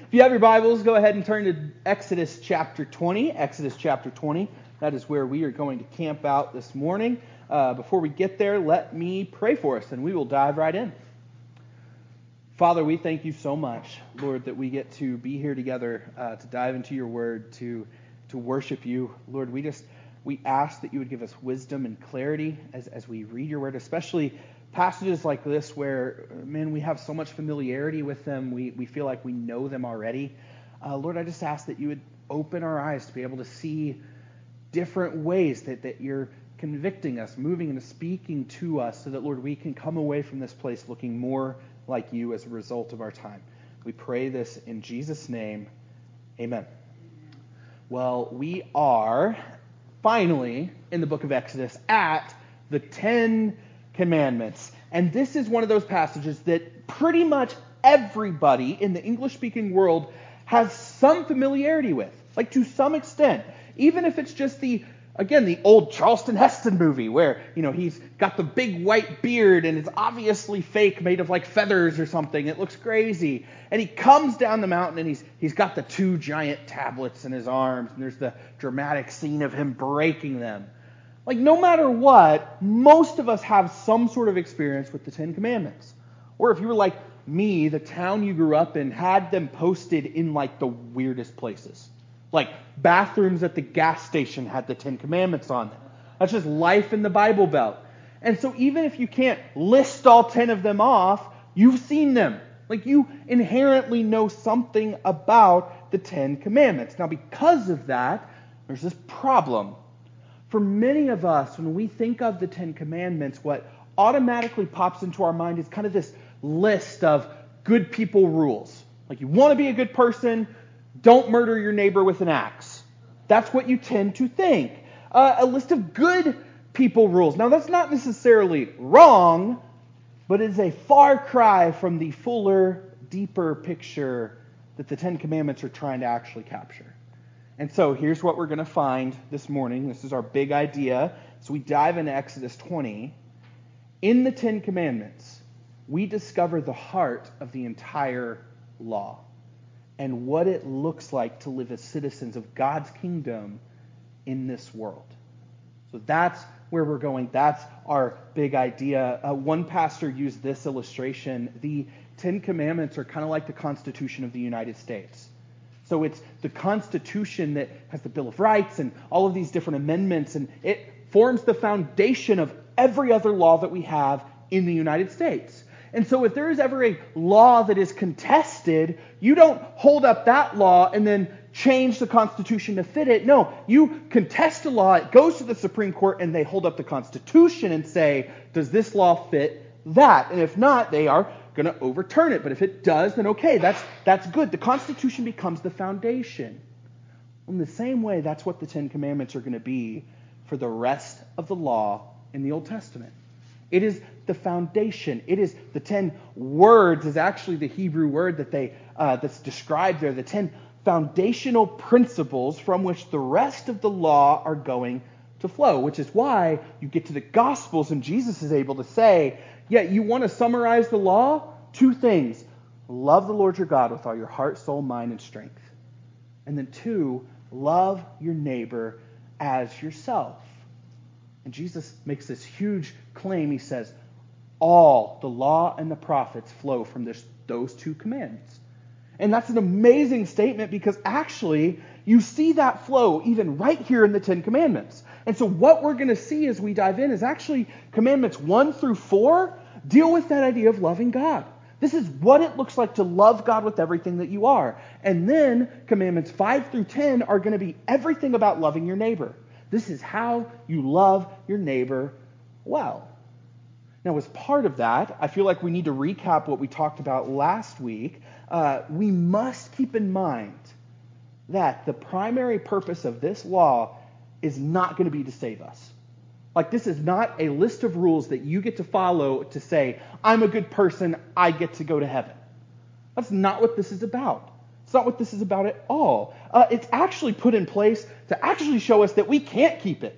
If you have your Bibles, go ahead and turn to Exodus chapter 20. Exodus chapter 20. That is where we are going to camp out this morning. Before we get there, let me pray for us, and we will dive right in. Father, we thank you so much, Lord, that we get to be here together to dive into your word, to worship you. Lord, we ask that you would give us wisdom and clarity as we read your word, especially passages like this where, man, we have so much familiarity with them. We feel like we know them already. Lord, I just ask that you would open our eyes to be able to see different ways that you're convicting us, moving and speaking to us so that, Lord, we can come away from this place looking more like you as a result of our time. We pray this in Jesus' name. Amen. Well, we are finally in the book of Exodus at the 10 Commandments. And this is one of those passages that pretty much everybody in the English-speaking world has some familiarity with, like to some extent. Even if it's just the old Charlton Heston movie where, he's got the big white beard and it's obviously fake, made of like feathers or something. It looks crazy. And he comes down the mountain and he's got the 2 giant tablets in his arms, and there's the dramatic scene of him breaking them. Like, no matter what, most of us have some sort of experience with the 10 Commandments. Or if you were like me, the town you grew up in had them posted in like the weirdest places. Like bathrooms at the gas station had the 10 Commandments on them. That's just life in the Bible Belt. And so even if you can't list all 10 of them off, you've seen them. Like, you inherently know something about the 10 Commandments. Now, because of that, there's this problem. For many of us, when we think of the 10 Commandments, what automatically pops into our mind is kind of this list of good people rules. Like, you want to be a good person, don't murder your neighbor with an axe. That's what you tend to think. A list of good people rules. Now, that's not necessarily wrong, but it is a far cry from the fuller, deeper picture that the 10 Commandments are trying to actually capture. And so here's what we're going to find this morning. This is our big idea. So we dive into Exodus 20. In the 10 Commandments, we discover the heart of the entire law and what it looks like to live as citizens of God's kingdom in this world. So that's where we're going. That's our big idea. One pastor used this illustration. The 10 Commandments are kind of like the Constitution of the United States. So it's the Constitution that has the Bill of Rights and all of these different amendments, and it forms the foundation of every other law that we have in the United States. And so if there is ever a law that is contested, you don't hold up that law and then change the Constitution to fit it. No, you contest a law, it goes to the Supreme Court, and they hold up the Constitution and say, does this law fit that? And if not, they are going to overturn it. But if it does, then okay, that's good. The Constitution becomes the foundation. In the same way, that's what the 10 Commandments are going to be for the rest of the law in the Old Testament. It is the foundation. It is the 10 words is actually the Hebrew word that's described there. The 10 foundational principles from which the rest of the law are going to flow, which is why you get to the Gospels and Jesus is able to say, yeah, you want to summarize the law? 2 things. Love the Lord your God with all your heart, soul, mind, and strength. And then 2, love your neighbor as yourself. And Jesus makes this huge claim. He says, all the law and the prophets flow from those 2 commandments. And that's an amazing statement because actually you see that flow even right here in the 10 Commandments. And so what we're going to see as we dive in is actually Commandments 1 through 4 deal with that idea of loving God. This is what it looks like to love God with everything that you are. And then Commandments 5 through 10 are going to be everything about loving your neighbor. This is how you love your neighbor well. Now, as part of that, I feel like we need to recap what we talked about last week. We must keep in mind that the primary purpose of this law is not going to be to save us. Like, this is not a list of rules that you get to follow to say, I'm a good person, I get to go to heaven. That's not what this is about. It's not what this is about at all. It's actually put in place to actually show us that we can't keep it.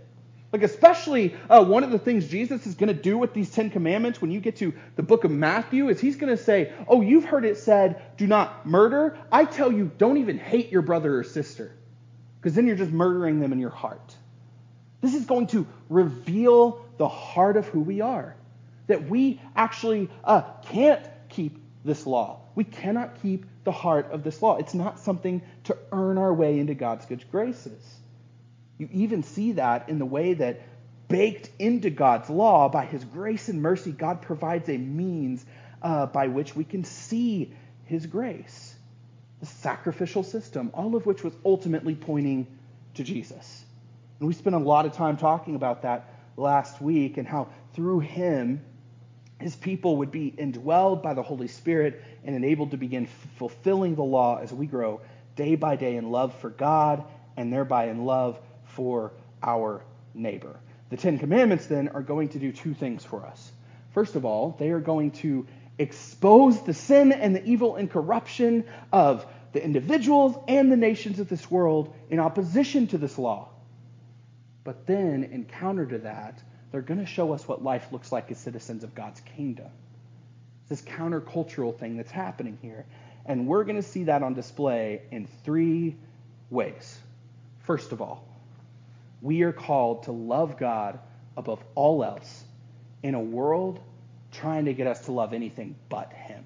Like especially one of the things Jesus is going to do with these 10 commandments when you get to the book of Matthew is he's going to say, oh, you've heard it said, do not murder. I tell you, don't even hate your brother or sister, because then you're just murdering them in your heart. This is going to reveal the heart of who we are, that we actually can't keep this law. We cannot keep the heart of this law. It's not something to earn our way into God's good graces. You even see that in the way that baked into God's law, by his grace and mercy, God provides a means by which we can see his grace. The sacrificial system, all of which was ultimately pointing to Jesus. And we spent a lot of time talking about that last week and how through him, his people would be indwelled by the Holy Spirit and enabled to begin fulfilling the law as we grow day by day in love for God and thereby in love for our neighbor. The 10 Commandments then are going to do two things for us. First of all, they are going to expose the sin and the evil and corruption of the individuals and the nations of this world in opposition to this law. But then, in counter to that, they're going to show us what life looks like as citizens of God's kingdom. It's this countercultural thing that's happening here. And we're going to see that on display in 3 ways. First of all, we are called to love God above all else in a world trying to get us to love anything but him.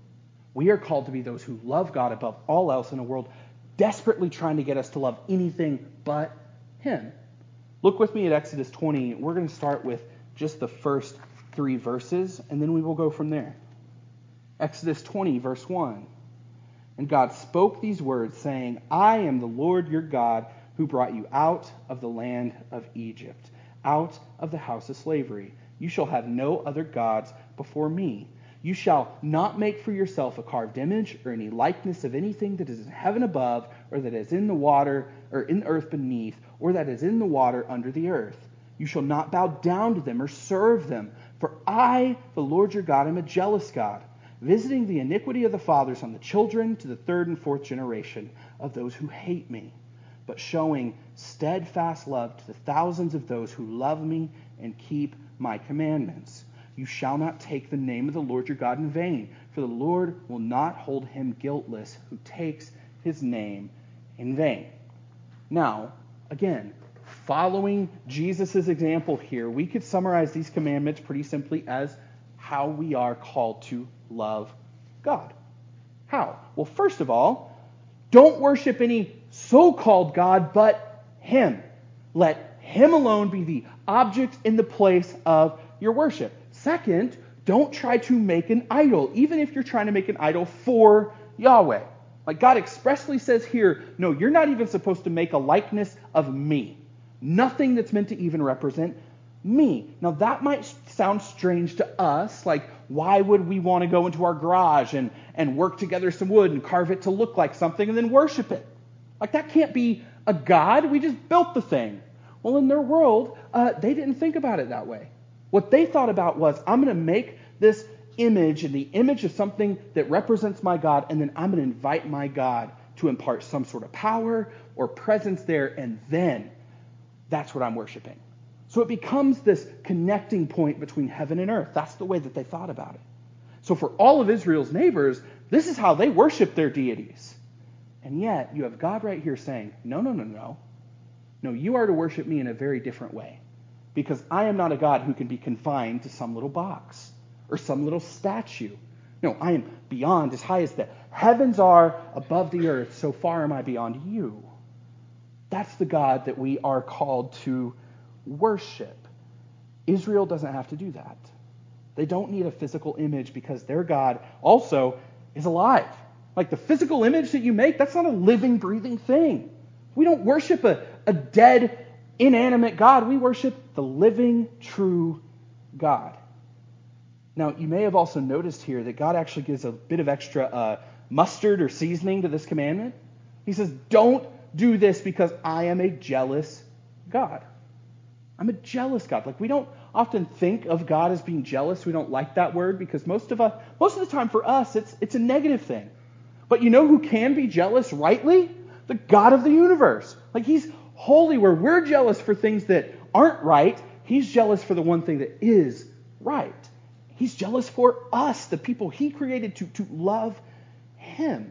We are called to be those who love God above all else in a world desperately trying to get us to love anything but him. Look with me at Exodus 20. We're going to start with just the first 3 verses, and then we will go from there. Exodus 20, verse 1. And God spoke these words, saying, I am the Lord your God, who brought you out of the land of Egypt, out of the house of slavery. You shall have no other gods before me. You shall not make for yourself a carved image or any likeness of anything that is in heaven above, or that is in the water, or in the earth beneath, or that is in the water under the earth. You shall not bow down to them or serve them. For I, the Lord your God, am a jealous God, visiting the iniquity of the fathers on the children to the 3rd and 4th generation of those who hate me, but showing steadfast love to the thousands of those who love me and keep my commandments. You shall not take the name of the Lord your God in vain, for the Lord will not hold him guiltless who takes his name in vain. Now, again, following Jesus' example here, we could summarize these commandments pretty simply as how we are called to love God. How? Well, first of all, don't worship any so-called God but him. Let him alone be the object in the place of your worship. Second, don't try to make an idol, even if you're trying to make an idol for Yahweh. Like God expressly says here, no, you're not even supposed to make a likeness of me. Nothing that's meant to even represent me. Now that might sound strange to us, like why would we want to go into our garage and work together some wood and carve it to look like something and then worship it? Like that can't be a god, we just built the thing. Well, in their world, they didn't think about it that way. What they thought about was, I'm going to make this image and the image of something that represents my God, and then I'm going to invite my God to impart some sort of power or presence there, and then that's what I'm worshiping. So it becomes this connecting point between heaven and earth. That's the way that they thought about it. So for all of Israel's neighbors, this is how they worship their deities. And yet, you have God right here saying, no. No, you are to worship me in a very different way. Because I am not a God who can be confined to some little box or some little statue. No, I am beyond, as high as the heavens are above the earth, so far am I beyond you. That's the God that we are called to worship. Israel doesn't have to do that. They don't need a physical image because their God also is alive. Like the physical image that you make, that's not a living, breathing thing. We don't worship a dead, inanimate God. We worship the living, true God. Now, you may have also noticed here that God actually gives a bit of extra mustard or seasoning to this commandment. He says, don't do this because I am a jealous God. I'm a jealous God. Like we don't often think of God as being jealous. We don't like that word because most of the time for us, it's a negative thing. But you know who can be jealous rightly? The God of the universe. Like he's holy, where we're jealous for things that aren't right. He's jealous for the one thing that is right. He's jealous for us, the people he created to love him.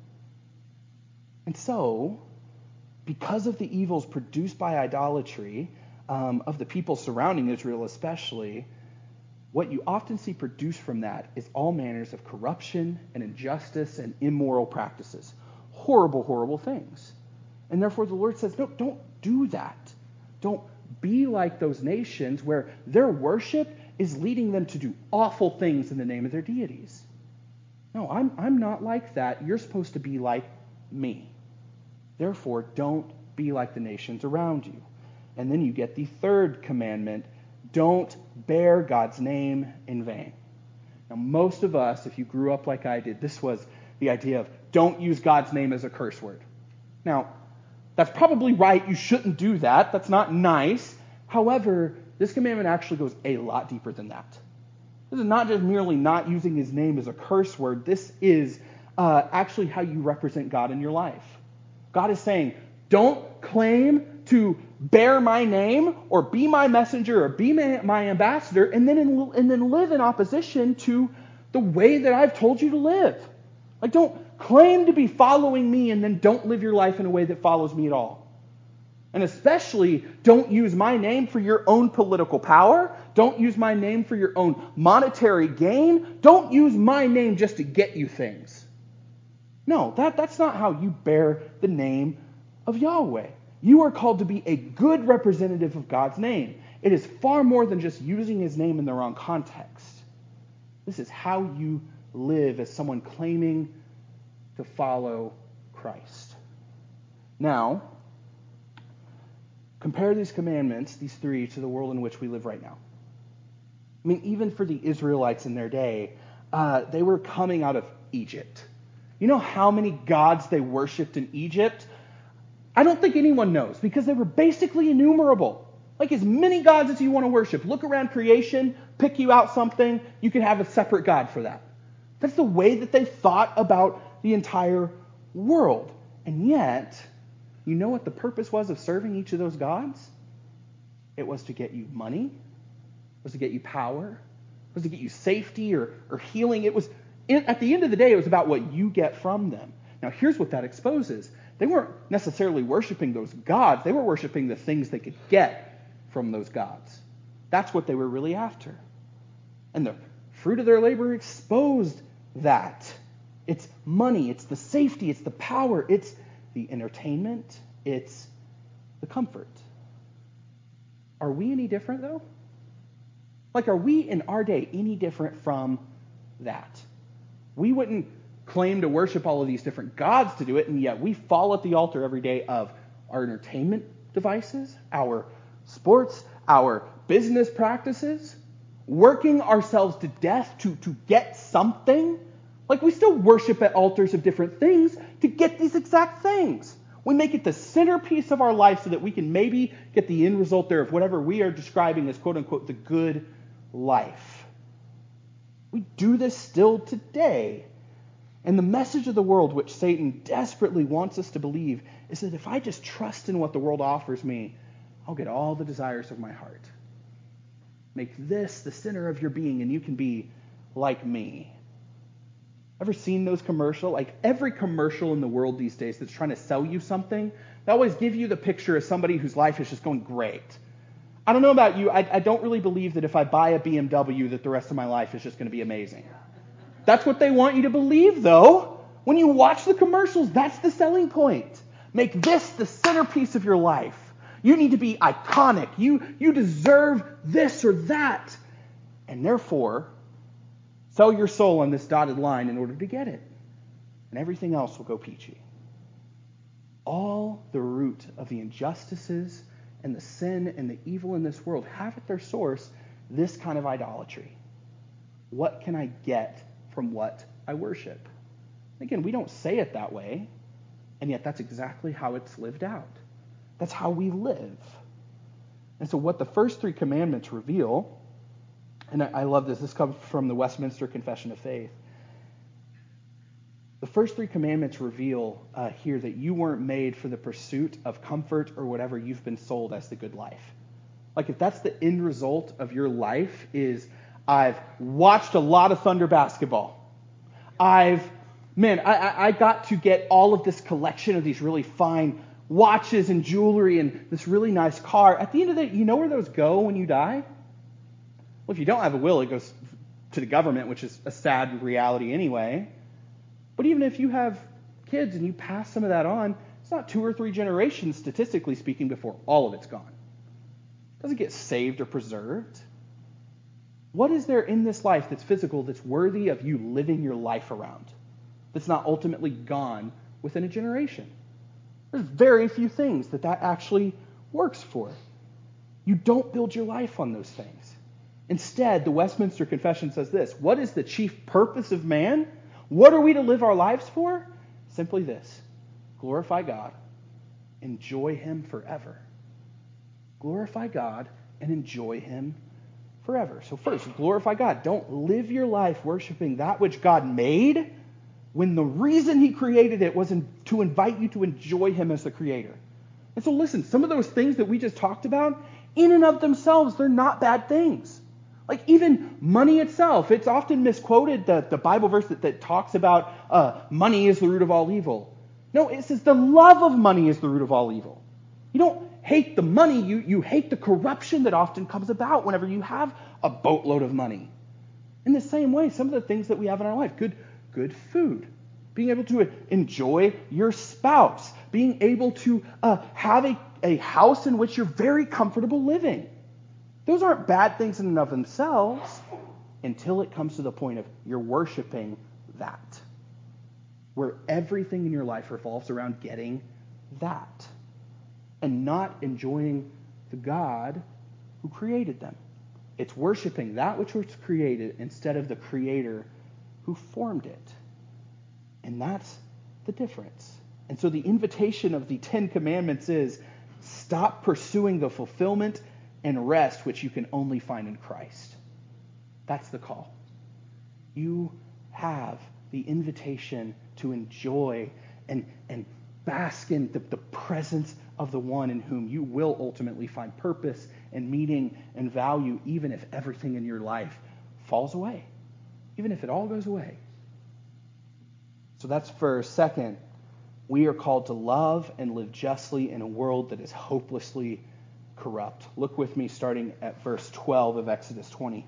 And so, because of the evils produced by idolatry, of the people surrounding Israel especially, what you often see produced from that is all manners of corruption and injustice and immoral practices. Horrible, horrible things. And therefore the Lord says, no, don't do that. Don't be like those nations where their worship is leading them to do awful things in the name of their deities. No, I'm not like that. You're supposed to be like me. Therefore, don't be like the nations around you. And then you get the third commandment, don't bear God's name in vain. Now, most of us, if you grew up like I did, this was the idea of don't use God's name as a curse word. Now, that's probably right. You shouldn't do that. That's not nice. However, this commandment actually goes a lot deeper than that. This is not just merely not using his name as a curse word. This is actually how you represent God in your life. God is saying, don't claim to bear my name or be my messenger or be my ambassador and then live in opposition to the way that I've told you to live. Like, don't claim to be following me and then don't live your life in a way that follows me at all. And especially, don't use my name for your own political power. Don't use my name for your own monetary gain. Don't use my name just to get you things. No, that's not how you bear the name of Yahweh. You are called to be a good representative of God's name. It is far more than just using his name in the wrong context. This is how you live as someone claiming to follow Christ. Now, compare these commandments, these three, to the world in which we live right now. I mean, even for the Israelites in their day, they were coming out of Egypt. You know how many gods they worshipped in Egypt? I don't think anyone knows, because they were basically innumerable. Like as many gods as you want to worship. Look around creation, pick you out something, you can have a separate god for that. That's the way that they thought about the entire world. And yet, you know what the purpose was of serving each of those gods? It was to get you money, it was to get you power, it was to get you safety or healing. It was, at the end of the day, it was about what you get from them. Now, here's what that exposes. They weren't necessarily worshiping those gods. They were worshiping the things they could get from those gods. That's what they were really after. And the fruit of their labor exposed that. It's money, it's the safety, it's the power, it's the entertainment, it's the comfort. Are we any different, though? Like, are we in our day any different from that? We wouldn't claim to worship all of these different gods to do it, and yet we fall at the altar every day of our entertainment devices, our sports, our business practices, working ourselves to death to get something. Like, we still worship at altars of different things to get these exact things. We make it the centerpiece of our life so that we can maybe get the end result there of whatever we are describing as, quote unquote, the good life. We do this still today. And the message of the world, which Satan desperately wants us to believe, is that if I just trust in what the world offers me, I'll get all the desires of my heart. Make this the center of your being, and you can be like me. Ever seen those commercials? Like every commercial in the world these days that's trying to sell you something, they always give you the picture of somebody whose life is just going great. I don't know about you, I don't really believe that if I buy a BMW that the rest of my life is just going to be amazing. That's what they want you to believe, though. When you watch the commercials, that's the selling point. Make this the centerpiece of your life. You need to be iconic. You deserve this or that. And therefore, sell your soul on this dotted line in order to get it. And everything else will go peachy. All the root of the injustices and the sin and the evil in this world have at their source this kind of idolatry. What can I get from what I worship? Again, we don't say it that way, and yet that's exactly how it's lived out. That's how we live. And so what the first three commandments reveal, and I love this comes from the Westminster Confession of Faith. The first three commandments reveal here that you weren't made for the pursuit of comfort or whatever you've been sold as the good life. Like if that's the end result of your life is I've watched a lot of Thunder basketball. I got to get all of this collection of these really fine watches and jewelry and this really nice car. At the end of the day, you know where those go when you die? Well, if you don't have a will, it goes to the government, which is a sad reality anyway. But even if you have kids and you pass some of that on, it's not 2 or 3 generations, statistically speaking, before all of it's gone. It doesn't get saved or preserved. What is there in this life that's physical that's worthy of you living your life around? That's not ultimately gone within a generation? There's very few things that actually works for. You don't build your life on those things. Instead, the Westminster Confession says this: what is the chief purpose of man? What are we to live our lives for? Simply this: glorify God, enjoy Him forever. Glorify God and enjoy Him forever. So first, glorify God. Don't live your life worshiping that which God made when the reason He created it was to invite you to enjoy Him as the creator. And so listen, some of those things that we just talked about, in and of themselves, they're not bad things. Like even money itself, it's often misquoted, the Bible verse that talks about money is the root of all evil. No, it says the love of money is the root of all evil. You don't hate the money, you hate the corruption that often comes about whenever you have a boatload of money. In the same way, some of the things that we have in our life, good food, being able to enjoy your spouse, being able to have a house in which you're very comfortable living. Those aren't bad things in and of themselves until it comes to the point of you're worshiping that, where everything in your life revolves around getting that and not enjoying the God who created them. It's worshiping that which was created instead of the Creator who formed it. And that's the difference. And so the invitation of the 10 Commandments is stop pursuing the fulfillment and rest which you can only find in Christ. That's the call. You have the invitation to enjoy and bask in the presence of the one in whom you will ultimately find purpose and meaning and value, even if everything in your life falls away, even if it all goes away. So that's first. Second, we are called to love and live justly in a world that is hopelessly corrupt. Look with me starting at verse 12 of Exodus 20.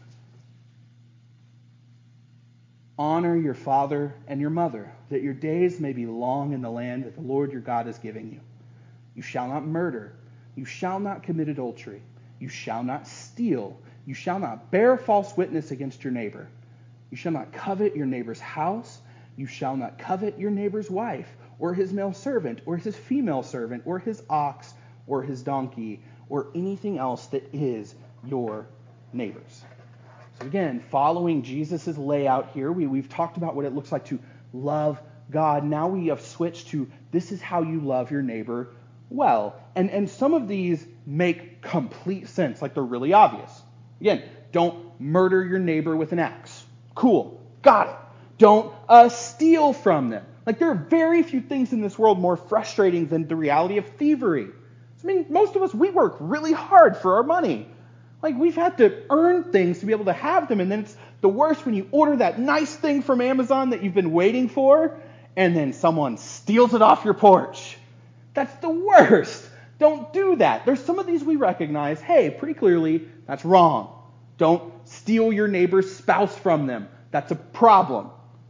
Honor your father and your mother, that your days may be long in the land that the Lord your God is giving you. You shall not murder. You shall not commit adultery. You shall not steal. You shall not bear false witness against your neighbor. You shall not covet your neighbor's house. You shall not covet your neighbor's wife, or his male servant, or his female servant, or his ox, or his donkey, or anything else that is your neighbor's. So again, following Jesus' layout here, we've talked about what it looks like to love God. Now we have switched to this is how you love your neighbor well. And some of these make complete sense, like they're really obvious. Again, don't murder your neighbor with an axe. Cool. Got it. Don't steal from them. Like there are very few things in this world more frustrating than the reality of thievery. I mean, most of us, we work really hard for our money. Like we've had to earn things to be able to have them. And then it's the worst when you order that nice thing from Amazon that you've been waiting for, and then someone steals it off your porch. That's the worst. Don't do that. There's some of these we recognize, hey, pretty clearly, that's wrong. Don't steal your neighbor's spouse from them. That's a problem.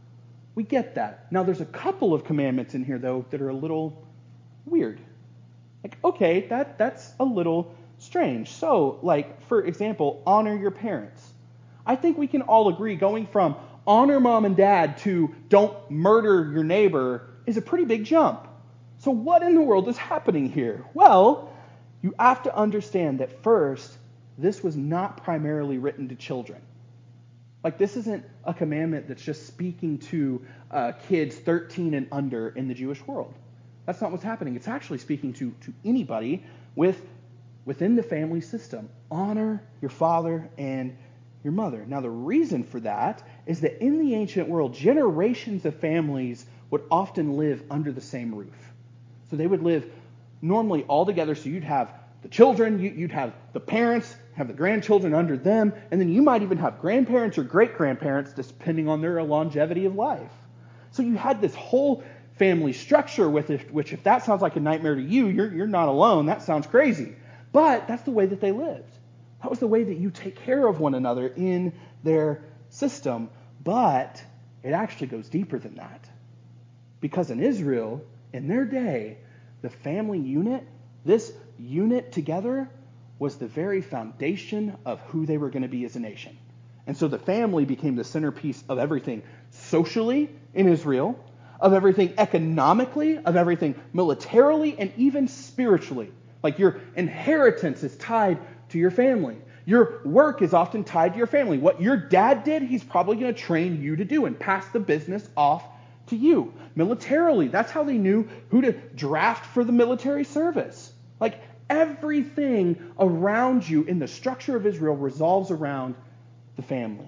We get that. Now, there's a couple of commandments in here, though, that are a little weird. Like, okay, that's a little strange. So, like, for example, honor your parents. I think we can all agree going from honor mom and dad to don't murder your neighbor is a pretty big jump. So what in the world is happening here? Well, you have to understand that first, this was not primarily written to children. Like this isn't a commandment that's just speaking to kids 13 and under in the Jewish world. That's not what's happening. It's actually speaking to anybody within the family system. Honor your father and your mother. Now the reason for that is that in the ancient world, generations of families would often live under the same roof. So they would live normally all together, so you'd have the children, you'd have the parents, have the grandchildren under them, and then you might even have grandparents or great-grandparents, depending on their longevity of life. So you had this whole family structure which if that sounds like a nightmare to you, you're not alone. That sounds crazy. But that's the way that they lived. That was the way that you take care of one another in their system. But it actually goes deeper than that. Because in Israel, in their day, the family unit, this unit together, was the very foundation of who they were going to be as a nation. And so the family became the centerpiece of everything socially in Israel, of everything economically, of everything militarily, and even spiritually. Like your inheritance is tied to your family. Your work is often tied to your family. What your dad did, he's probably going to train you to do and pass the business off to you. Militarily, that's how they knew who to draft for the military service. Like everything around you in the structure of Israel revolves around the family.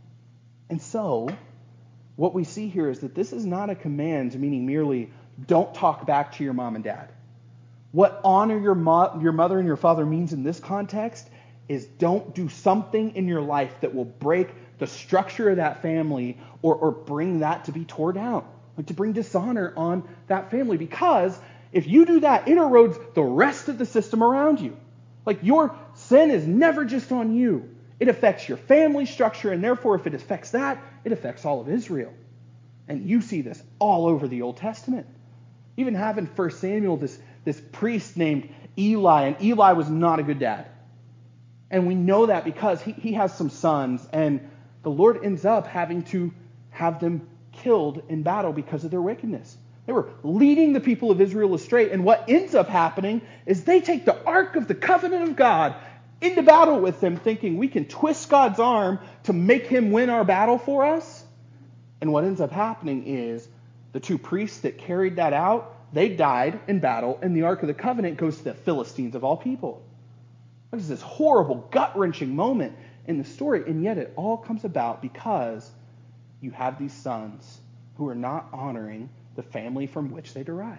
And so, what we see here is that this is not a command meaning merely don't talk back to your mom and dad. What honor your mother and your father means in this context is don't do something in your life that will break the structure of that family or bring that to be torn down, like to bring dishonor on that family. Because if you do that, it erodes the rest of the system around you. Like your sin is never just on you. It affects your family structure, and therefore if it affects that, it affects all of Israel. And you see this all over the Old Testament. Even have in 1 Samuel this priest named Eli, and Eli was not a good dad. And we know that because he has some sons, and the Lord ends up having to have them killed in battle because of their wickedness. They were leading the people of Israel astray, and what ends up happening is they take the Ark of the Covenant of God into battle with them, thinking we can twist God's arm to make him win our battle for us. And what ends up happening is the two priests that carried that out, they died in battle, and the Ark of the Covenant goes to the Philistines of all people. This is this horrible, gut-wrenching moment in the story, and yet it all comes about because you have these sons who are not honoring the family from which they derive.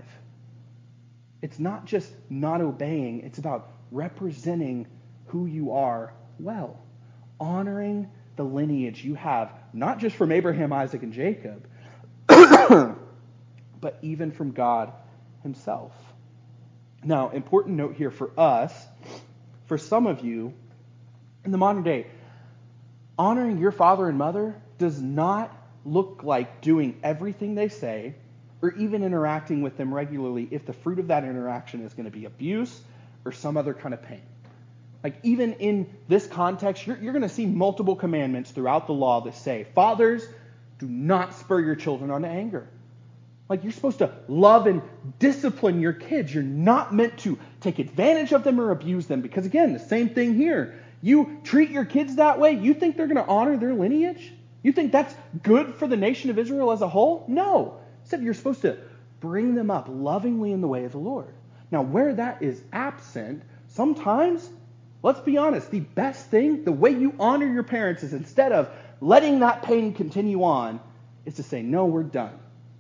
It's not just not obeying, it's about representing who you are well, honoring the lineage you have, not just from Abraham, Isaac, and Jacob, but even from God himself. Now, important note here for us, for some of you, in the modern day, honoring your father and mother does not look like doing everything they say or even interacting with them regularly if the fruit of that interaction is going to be abuse or some other kind of pain. Like even in this context, you're going to see multiple commandments throughout the law that say, fathers, do not spur your children on to anger. Like you're supposed to love and discipline your kids. You're not meant to take advantage of them or abuse them. Because again, the same thing here. You treat your kids that way, you think they're going to honor their lineage? You think that's good for the nation of Israel as a whole? No. Instead, you're supposed to bring them up lovingly in the way of the Lord. Now, where that is absent, sometimes, let's be honest, the best thing, the way you honor your parents is instead of letting that pain continue on, is to say, no, we're done.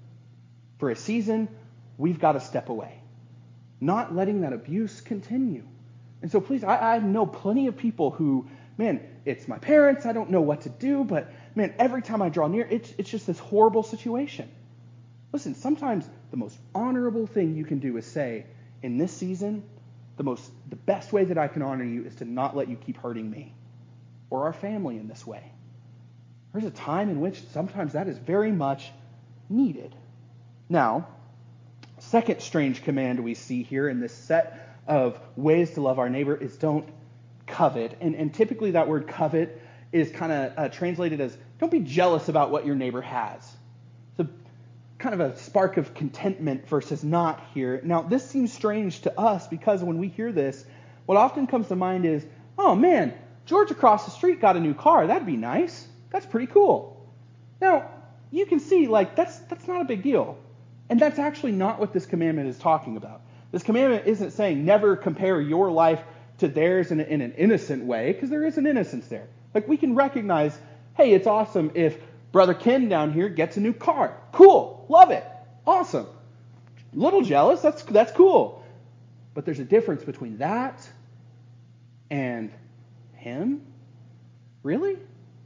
For a season, we've got to step away. Not letting that abuse continue. And so please, I know plenty of people who, man, it's my parents, I don't know what to do, but man, every time I draw near, it's just this horrible situation. Listen, sometimes the most honorable thing you can do is say, in this season, the best way that I can honor you is to not let you keep hurting me or our family in this way. There's a time in which sometimes that is very much needed. Now, second strange command we see here in this set of ways to love our neighbor is don't covet. And typically that word covet is kind of translated as don't be jealous about what your neighbor has. It's kind of a spark of contentment versus not here. Now, this seems strange to us because when we hear this, what often comes to mind is, oh man, George across the street got a new car. That'd be nice. That's pretty cool. Now, you can see, like, that's not a big deal. And that's actually not what this commandment is talking about. This commandment isn't saying never compare your life to theirs in an innocent way, because there is an innocence there. Like, we can recognize, hey, it's awesome if Brother Ken down here gets a new car. Cool. Love it. Awesome. A little jealous. That's cool. But there's a difference between that And him? Really?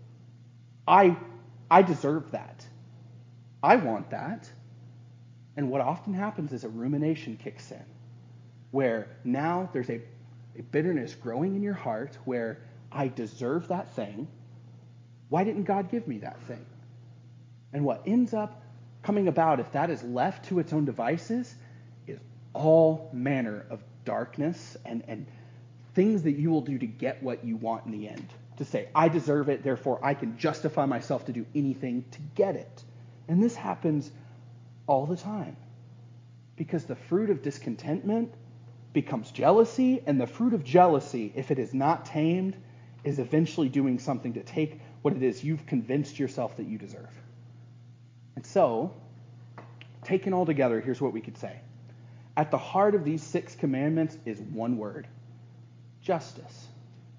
I deserve that. I want that. And what often happens is a rumination kicks in, where now there's a bitterness growing in your heart where I deserve that thing. Why didn't God give me that thing? And what ends up coming about, if that is left to its own devices, is all manner of darkness and things that you will do to get what you want in the end. To say, I deserve it, therefore I can justify myself to do anything to get it. And this happens all the time. Because the fruit of discontentment becomes jealousy, and the fruit of jealousy, if it is not tamed, is eventually doing something to take what it is you've convinced yourself that you deserve. And so, taken all together, here's what we could say. At the heart of these 6 commandments is one word: justice.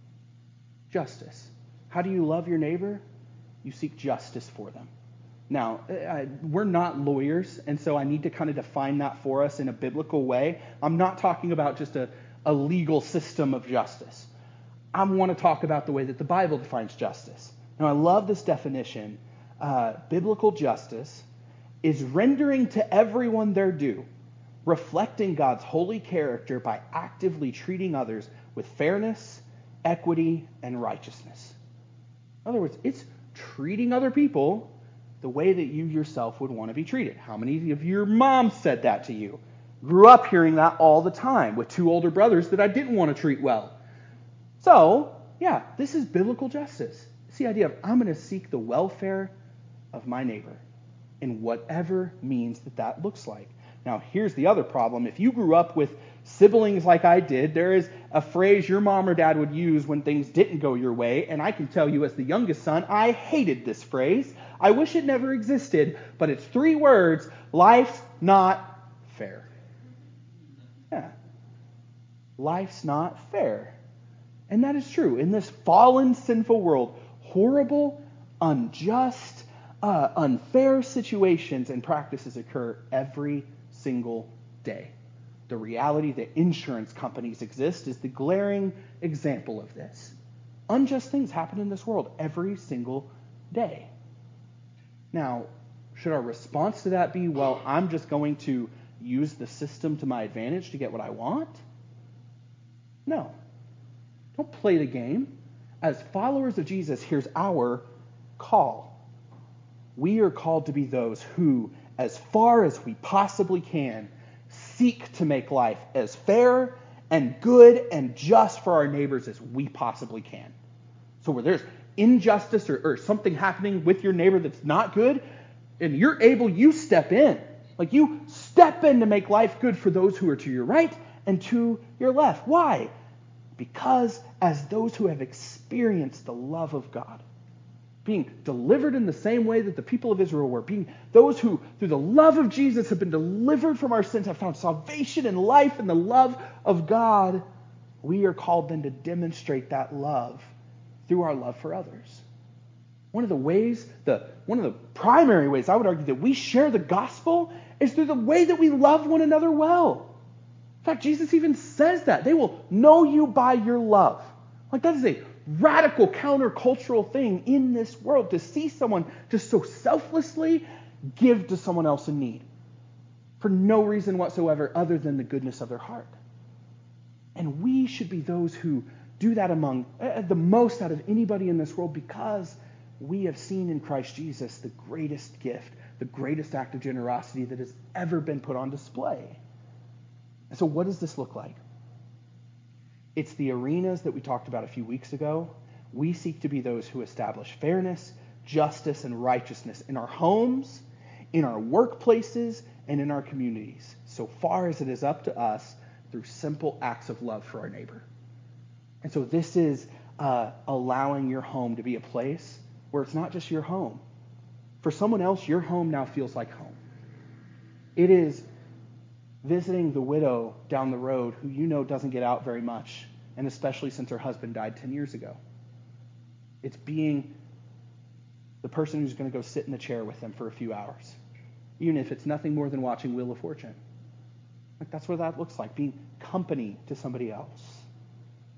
Justice. How do you love your neighbor? You seek justice for them. Now, we're not lawyers, and so I need to kind of define that for us in a biblical way. I'm not talking about just a legal system of justice. I want to talk about the way that the Bible defines justice. Now, I love this definition. Biblical justice is rendering to everyone their due, reflecting God's holy character by actively treating others with fairness, equity, and righteousness. In other words, it's treating other people the way that you yourself would want to be treated. How many of your moms said that to you? Grew up hearing that all the time with 2 older brothers that I didn't want to treat well. So, yeah, this is biblical justice. It's the idea of I'm going to seek the welfare of my neighbor in whatever means that looks like. Now, here's the other problem. If you grew up with siblings like I did, there is a phrase your mom or dad would use when things didn't go your way, and I can tell you as the youngest son, I hated this phrase. I wish it never existed, but it's 3 words: life's not fair. Yeah. Life's not fair. And that is true. In this fallen, sinful world, horrible, unjust, unfair situations and practices occur every single day. The reality that insurance companies exist is the glaring example of this. Unjust things happen in this world every single day. Now, should our response to that be, well, I'm just going to use the system to my advantage to get what I want? No. Don't play the game. As followers of Jesus, here's our call. We are called to be those who, as far as we possibly can, seek to make life as fair and good and just for our neighbors as we possibly can. So where there's injustice or something happening with your neighbor that's not good, and you're able, you step in. Like you step in to make life good for those who are to your right and to your left. Why? Because as those who have experienced the love of God, being delivered in the same way that the people of Israel were, being those who, through the love of Jesus, have been delivered from our sins, have found salvation and life in the love of God, we are called then to demonstrate that love through our love for others. One of the primary ways I would argue that we share the gospel is through the way that we love one another well. In fact, Jesus even says that. They will know you by your love. Like that is a radical countercultural thing in this world, to see someone just so selflessly give to someone else in need for no reason whatsoever other than the goodness of their heart. And we should be those who do that among the most out of anybody in this world, because we have seen in Christ Jesus the greatest gift, the greatest act of generosity that has ever been put on display. And so what does this look like? It's the arenas that we talked about a few weeks ago. We seek to be those who establish fairness, justice, and righteousness in our homes, in our workplaces, and in our communities, so far as it is up to us through simple acts of love for our neighbor. And so this is allowing your home to be a place where it's not just your home. For someone else, your home now feels like home. It is visiting the widow down the road who you know doesn't get out very much, and especially since her husband died 10 years ago. It's being the person who's going to go sit in the chair with them for a few hours, even if it's nothing more than watching Wheel of Fortune. Like that's what that looks like, being company to somebody else.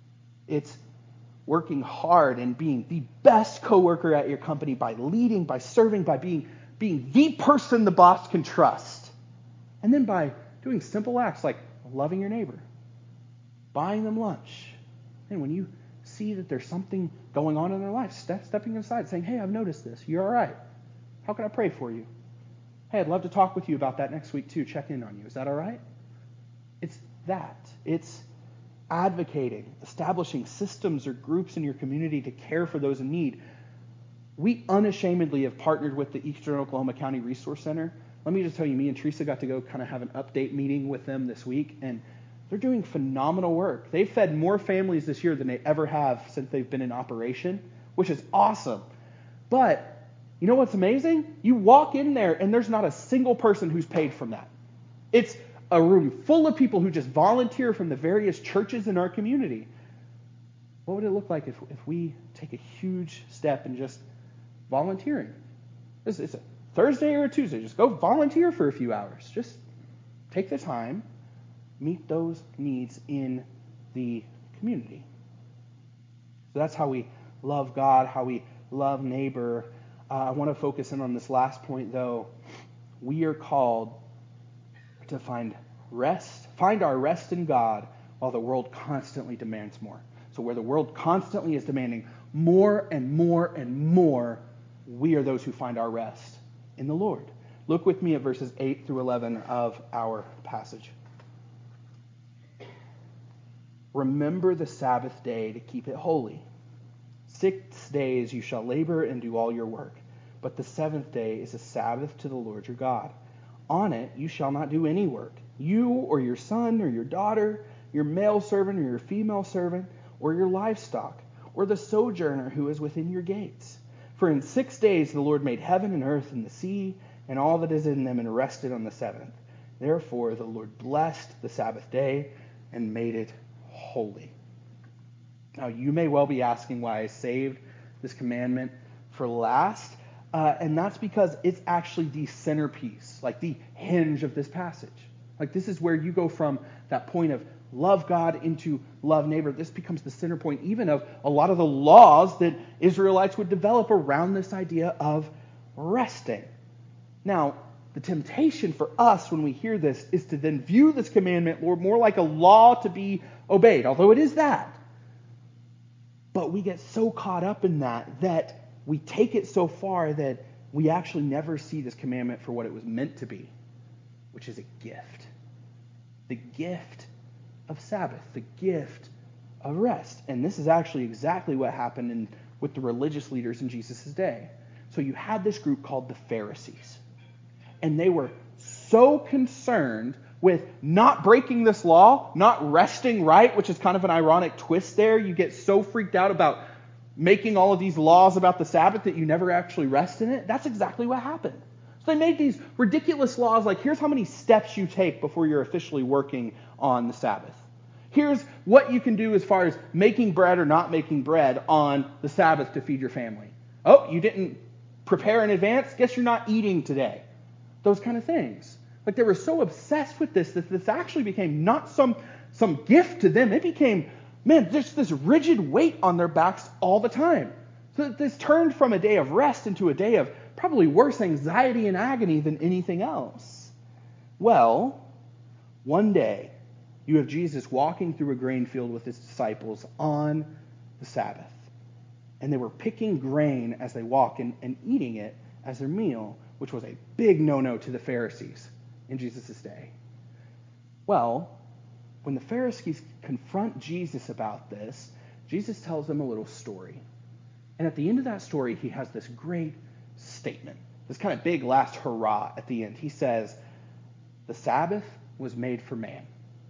It's working hard and being the best coworker at your company by leading, by serving, by being the person the boss can trust. And then by doing simple acts like loving your neighbor, buying them lunch. And when you see that there's something going on in their life, stepping aside, saying, hey, I've noticed this. You're all right. How can I pray for you? Hey, I'd love to talk with you about that next week too. Check in on you. Is that all right? It's that. It's advocating, establishing systems or groups in your community to care for those in need. We unashamedly have partnered with the Eastern Oklahoma County Resource Center. Let me just tell you, me and Teresa got to go kind of have an update meeting with them this week, and they're doing phenomenal work. They've fed more families this year than they ever have since they've been in operation, which is awesome. But you know what's amazing? You walk in there, and there's not a single person who's paid from that. It's a room full of people who just volunteer from the various churches in our community. What would it look like if we take a huge step in just volunteering? It's a Thursday or a Tuesday. Just go volunteer for a few hours. Just take the time, meet those needs in the community. So that's how we love God, how we love neighbor. I want to focus in on this last point, though. We are called to find our rest in God while the world constantly demands more. So where the world constantly is demanding more and more and more, we are those who find our rest in the Lord. Look with me at verses 8 through 11 of our passage. Remember the Sabbath day to keep it holy. 6 days you shall labor and do all your work, but the seventh day is a Sabbath to the Lord your God. On it you shall not do any work, you or your son or your daughter, your male servant or your female servant, or your livestock, or the sojourner who is within your gates. For in 6 days the Lord made heaven and earth and the sea and all that is in them, and rested on the seventh. Therefore the Lord blessed the Sabbath day and made it holy. Now you may well be asking why I saved this commandment for last. And that's because it's actually the centerpiece, like the hinge of this passage. Like this is where you go from that point of love God into love neighbor. This becomes the center point even of a lot of the laws that Israelites would develop around this idea of resting. Now, the temptation for us when we hear this is to then view this commandment more like a law to be obeyed, although it is that. But we get so caught up in that we take it so far that we actually never see this commandment for what it was meant to be, which is a gift. The gift of Sabbath, the gift of rest. And this is actually exactly what happened with the religious leaders in Jesus' day. So you had this group called the Pharisees. And they were so concerned with not breaking this law, not resting right, which is kind of an ironic twist there. You get so freaked out about making all of these laws about the Sabbath that you never actually rest in it. That's exactly what happened. So they made these ridiculous laws like, here's how many steps you take before you're officially working on the Sabbath. Here's what you can do as far as making bread or not making bread on the Sabbath to feed your family. Oh, you didn't prepare in advance? Guess you're not eating today. Those kind of things. Like they were so obsessed with this that this actually became not some gift to them. It became, there's this rigid weight on their backs all the time. So that this turned from a day of rest into a day of probably worse anxiety and agony than anything else. Well, one day you have Jesus walking through a grain field with his disciples on the Sabbath. And they were picking grain as they walk and eating it as their meal, which was a big no-no to the Pharisees in Jesus' day. Well, when the Pharisees confront Jesus about this, Jesus tells them a little story. And at the end of that story, he has this great statement, this kind of big last hurrah at the end. He says, the Sabbath was made for man,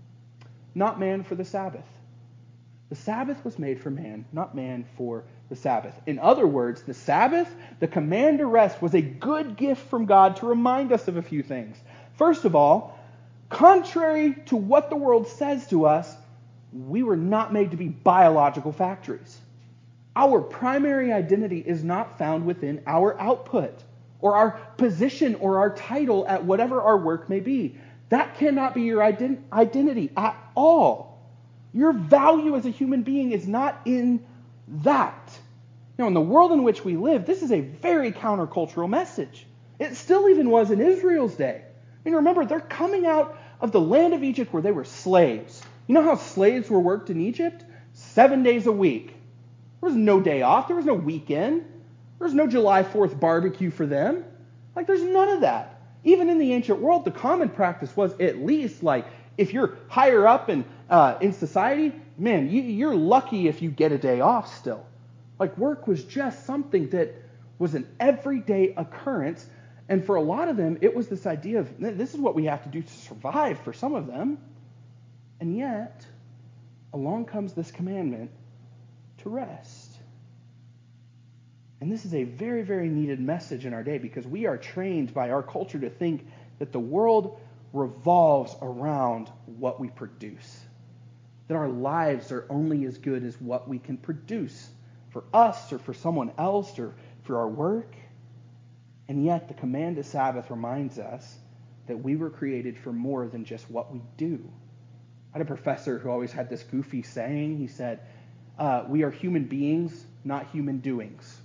not man for the Sabbath. The Sabbath was made for man, not man for the Sabbath. In other words, the Sabbath, the command to rest, was a good gift from God to remind us of a few things. First of all, contrary to what the world says to us, we were not made to be biological factories. Our primary identity is not found within our output or our position or our title at whatever our work may be. That cannot be your identity at all. Your value as a human being is not in that. Now, in the world in which we live, this is a very countercultural message. It still even was in Israel's day. I mean, remember, they're coming out of the land of Egypt where they were slaves. You know how slaves were worked in Egypt? 7 days a week. There was no day off. There was no weekend. There was no July 4th barbecue for them. Like, there's none of that. Even in the ancient world, the common practice was at least, like, if you're higher up in society, man, you're lucky if you get a day off still. Like, work was just something that was an everyday occurrence. And for a lot of them, it was this idea of, this is what we have to do to survive for some of them. And yet, along comes this commandment to rest. And this is a very, very needed message in our day, because we are trained by our culture to think that the world revolves around what we produce. That our lives are only as good as what we can produce for us or for someone else or for our work. And yet the command to Sabbath reminds us that we were created for more than just what we do. I had a professor who always had this goofy saying. He said, we are human beings, not human doings.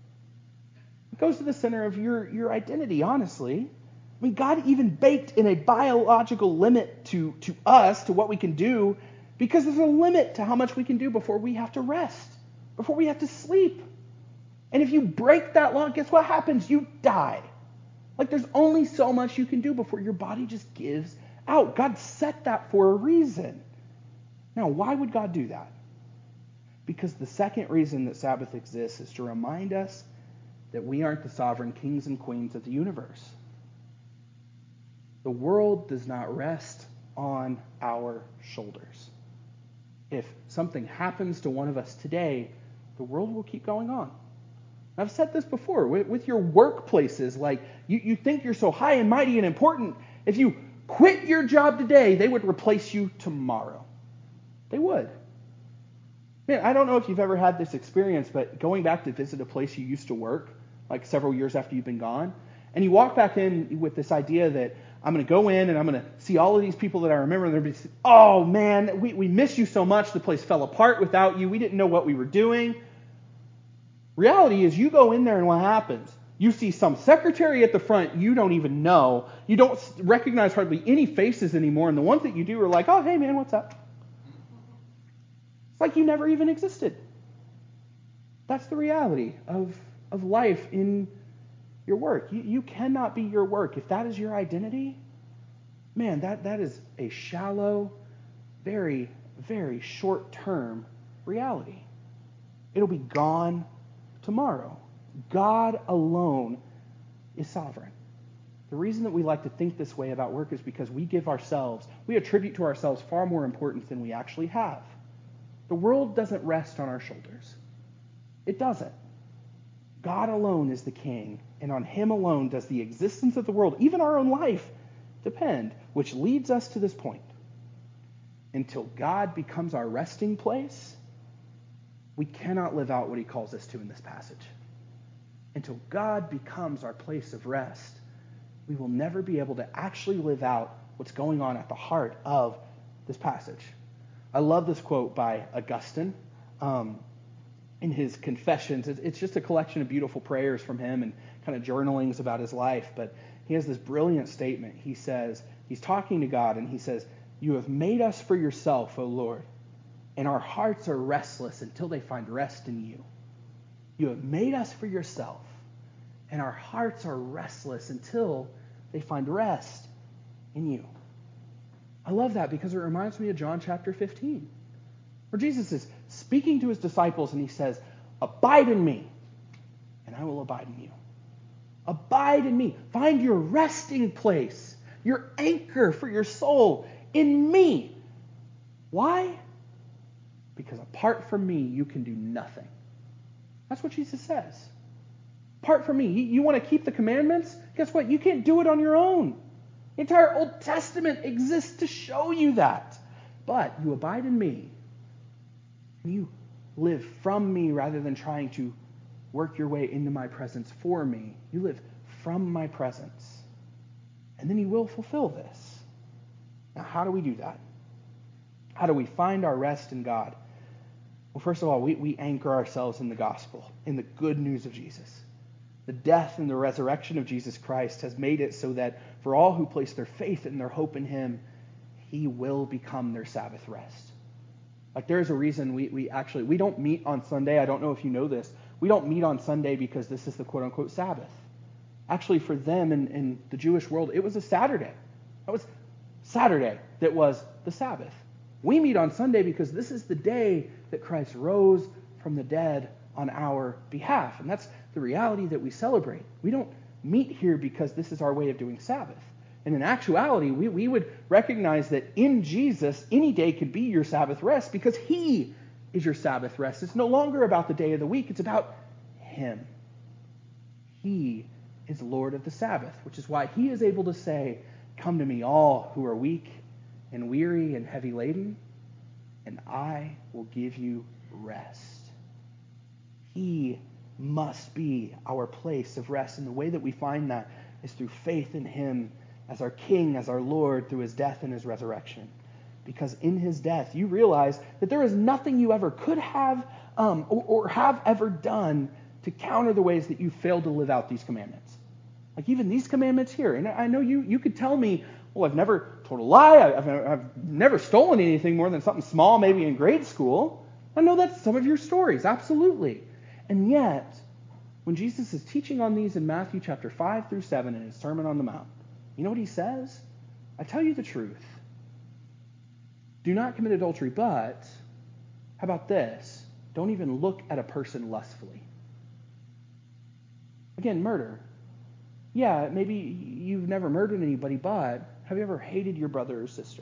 It goes to the center of your identity, honestly. I mean, God even baked in a biological limit to us, to what we can do, because there's a limit to how much we can do before we have to rest, before we have to sleep. And if you break that law, guess what happens? You die. Like, there's only so much you can do before your body just gives out. God set that for a reason. Now, why would God do that? Because the second reason that Sabbath exists is to remind us that we aren't the sovereign kings and queens of the universe. The world does not rest on our shoulders. If something happens to one of us today, the world will keep going on. I've said this before with your workplaces. Like, you think you're so high and mighty and important. If you quit your job today, they would replace you tomorrow. They would. Man, I don't know if you've ever had this experience, but going back to visit a place you used to work, like several years after you've been gone, and you walk back in with this idea that I'm going to go in and I'm going to see all of these people that I remember, and they're going to be, oh man, we miss you so much. The place fell apart without you. We didn't know what we were doing. Reality is, you go in there and what happens? You see some secretary at the front you don't even know. You don't recognize hardly any faces anymore, and the ones that you do are like, oh, hey man, what's up? It's like you never even existed. That's the reality of life in your work. You cannot be your work. If that is your identity, man, that is a shallow, very, very short-term reality. It'll be gone tomorrow. God alone is sovereign. The reason that we like to think this way about work is because we attribute to ourselves far more importance than we actually have. The world doesn't rest on our shoulders. It doesn't. God alone is the king, and on him alone does the existence of the world, even our own life, depend, which leads us to this point. Until God becomes our resting place, we cannot live out what he calls us to in this passage. Until God becomes our place of rest, we will never be able to actually live out what's going on at the heart of this passage. I love this quote by Augustine in his Confessions. It's just a collection of beautiful prayers from him and kind of journalings about his life. But he has this brilliant statement. He says, he's talking to God, and he says, "You have made us for yourself, O Lord, and our hearts are restless until they find rest in you. You have made us for yourself, and our hearts are restless until they find rest in you." I love that because it reminds me of John chapter 15, where Jesus is speaking to his disciples, and he says, "Abide in me, and I will abide in you." Abide in me. Find your resting place, your anchor for your soul in me. Why? Because apart from me, you can do nothing. That's what Jesus says. Apart from me, you want to keep the commandments? Guess what? You can't do it on your own. The entire Old Testament exists to show you that. But you abide in me, and you live from me rather than trying to work your way into my presence for me. You live from my presence. And then you will fulfill this. Now, how do we do that? How do we find our rest in God? Well, first of all, we anchor ourselves in the gospel, in the good news of Jesus. The death and the resurrection of Jesus Christ has made it so that for all who place their faith and their hope in him, he will become their Sabbath rest. Like, there's a reason we don't meet on Sunday. I don't know if you know this. We don't meet on Sunday because this is the quote-unquote Sabbath. Actually, for them in the Jewish world, it was a Saturday. That was Saturday that was the Sabbath. We meet on Sunday because this is the day that Christ rose from the dead on our behalf. And that's the reality that we celebrate. We don't meet here because this is our way of doing Sabbath. And in actuality, we would recognize that in Jesus, any day could be your Sabbath rest because he is your Sabbath rest. It's no longer about the day of the week. It's about him. He is Lord of the Sabbath, which is why he is able to say, "Come to me, all who are weak and weary and heavy laden, and I will give you rest." He must be our place of rest, and the way that we find that is through faith in him as our King, as our Lord, through his death and his resurrection. Because in his death, you realize that there is nothing you ever could have or have ever done to counter the ways that you failed to live out these commandments. Like even these commandments here. And I know you could tell me, well, I've never told a lie. I've never stolen anything more than something small, maybe in grade school. I know that's some of your stories, absolutely. And yet, when Jesus is teaching on these in Matthew chapter 5 through 7 in his Sermon on the Mount, you know what he says? I tell you the truth. Do not commit adultery, but how about this? Don't even look at a person lustfully. Again, murder. Yeah, maybe you've never murdered anybody, but have you ever hated your brother or sister?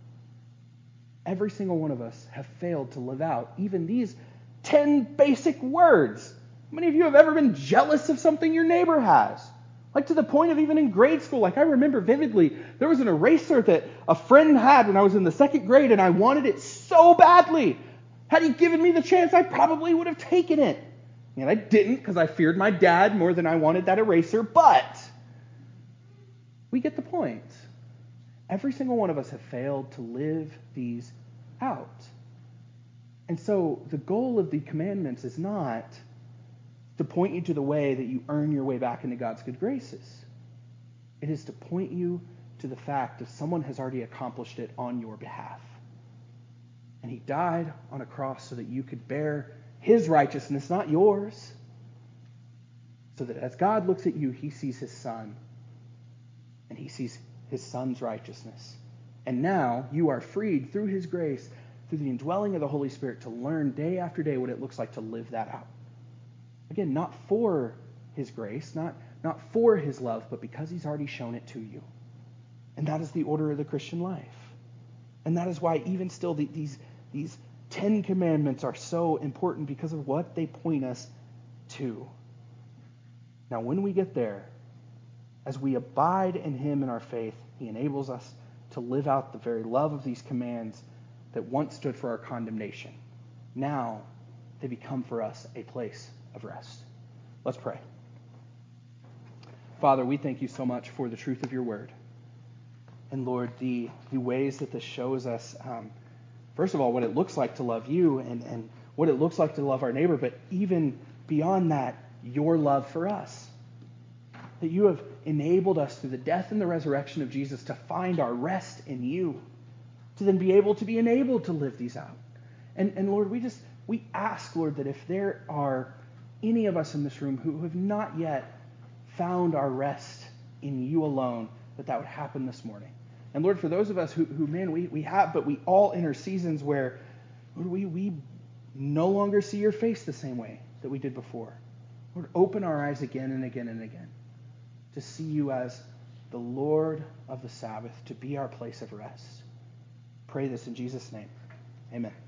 Every single one of us have failed to live out even these 10 basic words. How many of you have ever been jealous of something your neighbor has? Like to the point of even in grade school. Like I remember vividly, there was an eraser that a friend had when I was in the second grade, and I wanted it so badly. Had he given me the chance, I probably would have taken it. And I didn't because I feared my dad more than I wanted that eraser, but we get the point. Every single one of us have failed to live these out. And so the goal of the commandments is not to point you to the way that you earn your way back into God's good graces. It is to point you to the fact that someone has already accomplished it on your behalf. And he died on a cross so that you could bear his righteousness, not yours. So that as God looks at you, he sees his son. And he sees his son's righteousness. And now you are freed through his grace, through the indwelling of the Holy Spirit, to learn day after day what it looks like to live that out. Again, not for his grace, not for his love, but because he's already shown it to you. And that is the order of the Christian life. And that is why even still these 10 commandments are so important, because of what they point us to. Now, when we get there, as we abide in him in our faith, he enables us to live out the very love of these commands that once stood for our condemnation. Now, they become for us a place of rest. Let's pray. Father, we thank you so much for the truth of your word. And Lord, the ways that this shows us, first of all, what it looks like to love you and what it looks like to love our neighbor, but even beyond that, your love for us. That you have enabled us through the death and the resurrection of Jesus to find our rest in you, to then be able to be enabled to live these out. And Lord, we ask, Lord, that if there are any of us in this room who have not yet found our rest in you alone, that would happen this morning. And Lord, for those of us who man, we have, but we all enter seasons where, Lord, we no longer see your face the same way that we did before. Lord, open our eyes again and again and again to see you as the Lord of the Sabbath, to be our place of rest. Pray this in Jesus' name. Amen.